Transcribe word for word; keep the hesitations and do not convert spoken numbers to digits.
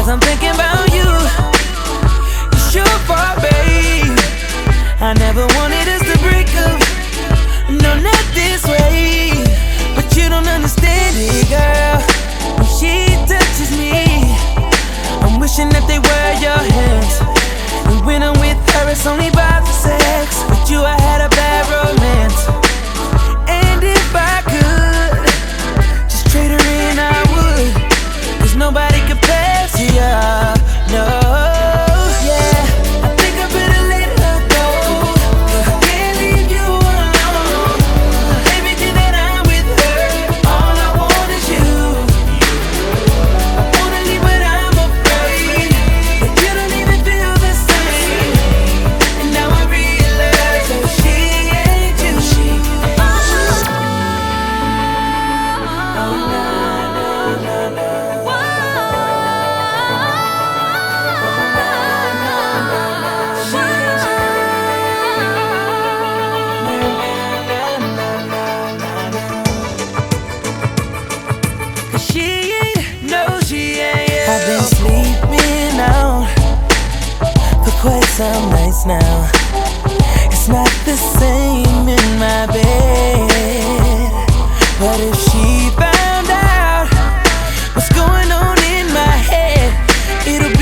I'm thinking about you. It's your fault, babe. I never wanted us to break up. No, not this way. But you don't understand it, girl. When she touches me, I'm wishing that they were your hands. And when I'm with her, it's only about the sex. With you, I had a bad romance. And if I could just trade her in, I would. Cause nobody compares to you, no. Yeah, I think I better let her go. I can't leave you alone. Everything that I'm with her, all I want is you. I wanna leave but I'm afraid that you don't even feel the same. And now I realize that she ain't you. Oh, oh, no, no, no, no. She ain't, no, she ain't. I've been sleeping out for quite some nights now. It's not the same in my bed. But if she found out what's going on in my head, it'll